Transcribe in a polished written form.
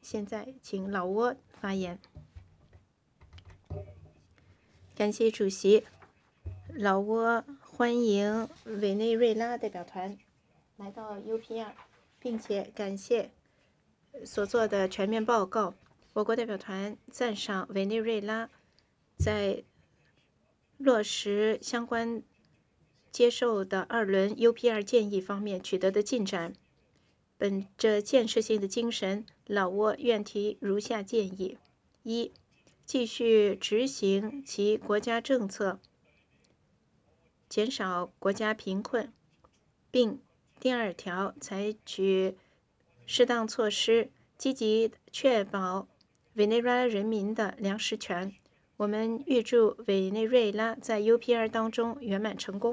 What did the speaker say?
现在请老挝发言。感谢主席。老挝欢迎委内瑞拉代表团来到 UPR， 并且感谢所做的全面报告。我国代表团赞赏委内瑞拉在落实相关接受的2轮 UPR 建议方面取得的进展。本着建设性的精神，老挝愿提如下建议：一、继续执行其国家政策，减少国家贫困，并第2条采取适当措施，积极确保委内瑞拉人民的粮食权。我们预祝委内瑞拉在 UPR 当中圆满成功。